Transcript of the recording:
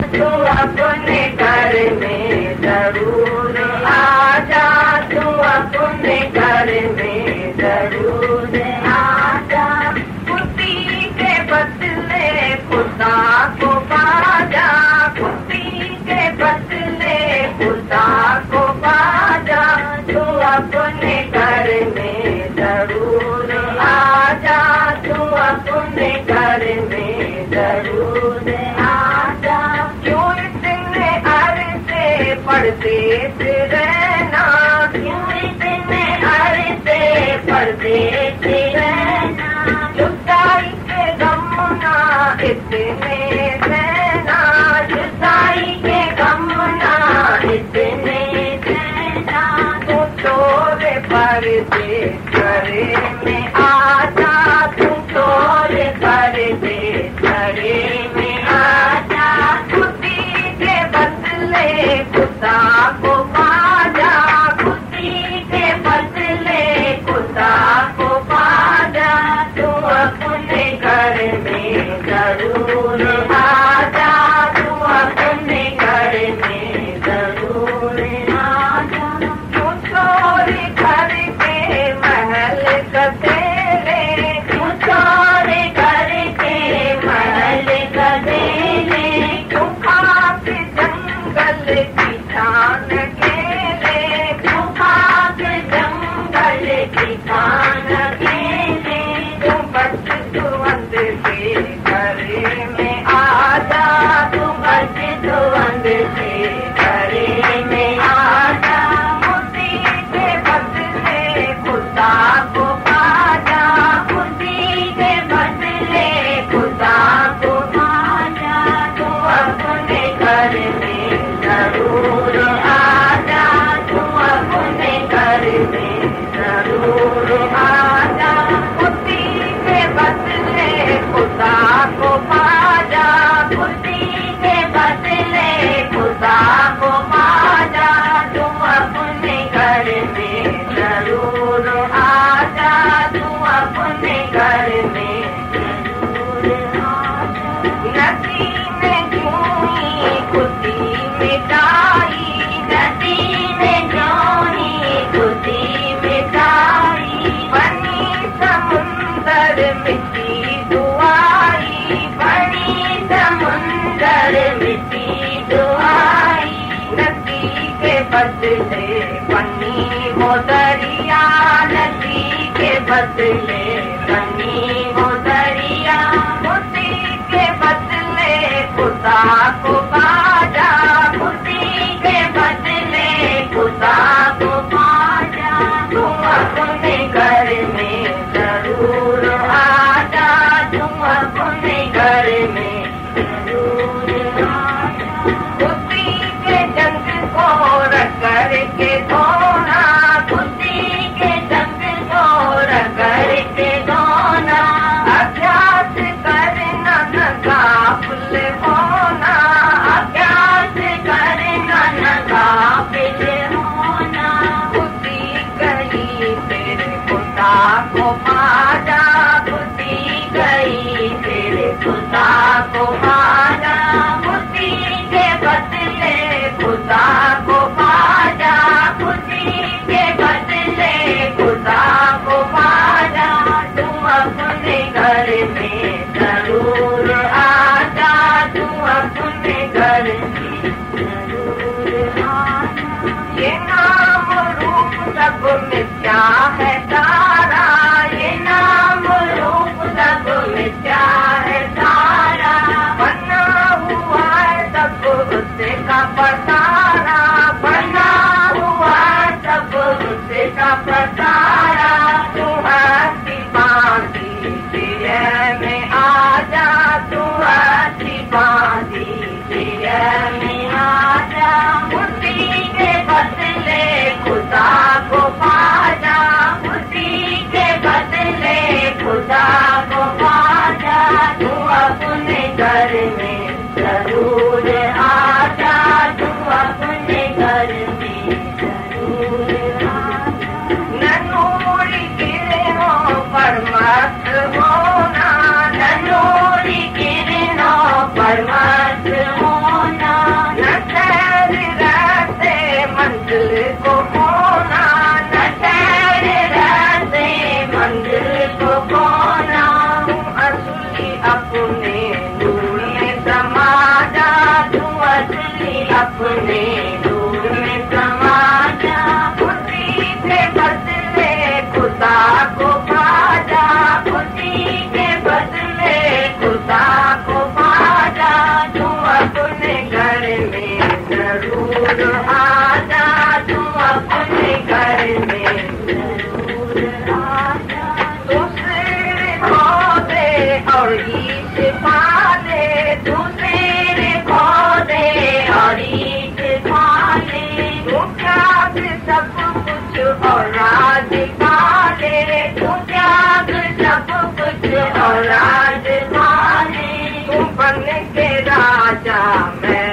तू अपने घर में जरूर आजा, तू अपने घर में जरूर आजा। खुशी के बदले खुदा को बाजा, खुशी के बदले खुदा को बाजा। तू अपने घर में जरूर आजा, तू अपने घर में जरूर आजा। क्यों इतने अरसे परदेस रहना, क्यों इतने अरसे परदेस रहना। जुदाई के गम ना इतने रहना, जुदाई के गम ना इतने रहना। तू तोरे परदेस घरे में आजा, तू तोरे परदेस घरे में आजा। खुशी के बदले खुदा को बाजा, खुशी के बदले खुदा को बाजा। तू अपने घर में जरूर आजा, तू अपने घर में जरूर आजा। तू चोरी घर के महल कतेले, तू चोरी घर के महल कतेले। तू खाक जंगल की छान खेले, तू खाक जंगल की छान खेले। तू बच सुवंद के घरे में आजा, तू बच सुवंद के घरे में आजा। खुशी के बदले खुदा को बाजा, खुशी के बदले खुदा को बाजा। तू अपने घर में जरूर आजा, तू अपने घर में जरूर आजा। खुशी के बदले खुदा को बाजा, खुशी के बदले खुदा को बाजा। तू अपने घर में जरूर आजा, तू अपने घर में जरूर आजा। नदी में जूही खुशी मिटाई, नदी में जूही खुशी मिटाई। बनी समुंदर मिट्टी दुआई, बनी समुंदर मिट्टी दुआई। नदी के बदले बनी वो दरिया, नदी के बदले बनी वो दरिया। खुशी के बदले खुदा को बाजा, खुशी के बदले खुदा को बाजा। तू अपने घर में जरूर आजा, तू अपने घर में जरूर आजा। खुशी के जंग को रगड़ के धोना, खुशी के जंग को रगड़ के धोना। अभ्यास करना न गाफिल होना, अभ्यास करना न गाफिल होना। खुशी गई तेरे खुदा को बाजा, खुशी गई तेरे खुदा को बाजा। खुशी के बदले खुदा को बाजा, खुशी के बदले खुदा को बाजा। तू अपने घर में जरूर आजा, तू अपने घर में जरूर आजा। ये नाम रूप सब मिथ्या है तारा, ये नाम रूप सब मिथ्या है तारा। बना हुआ है सब उसका पसारा, बना हुआ सब उसका पसारा। तू हंसी बांधी दिए में आजा, तू हंसी बांधी दिए में आजा। खुशी के बदले खुदा को बाजा, खुशी के बदले खुदा को बाजा। तू अपने घर में जरूर आजा, तू अपने घर में जरूर आजा। ननूरी किरणों पर मत होना, ननूरी किरणों पर मत होना। अपने दूर में समा जा, खुशी के बदले खुदा को पा जा, खुशी के बदले खुदा को पा जा। तू अपने घर में जरूर आ जा, तू अपने घर में जरूर आ जा। तू सिर खो दे और ईश पा ले, तू सिर खो दे और ईश पा ले। तू त्याग सब कुछ और राज पा ले, तू त्याग सब कुछ और राज पा ले। तू बन के राजा मैं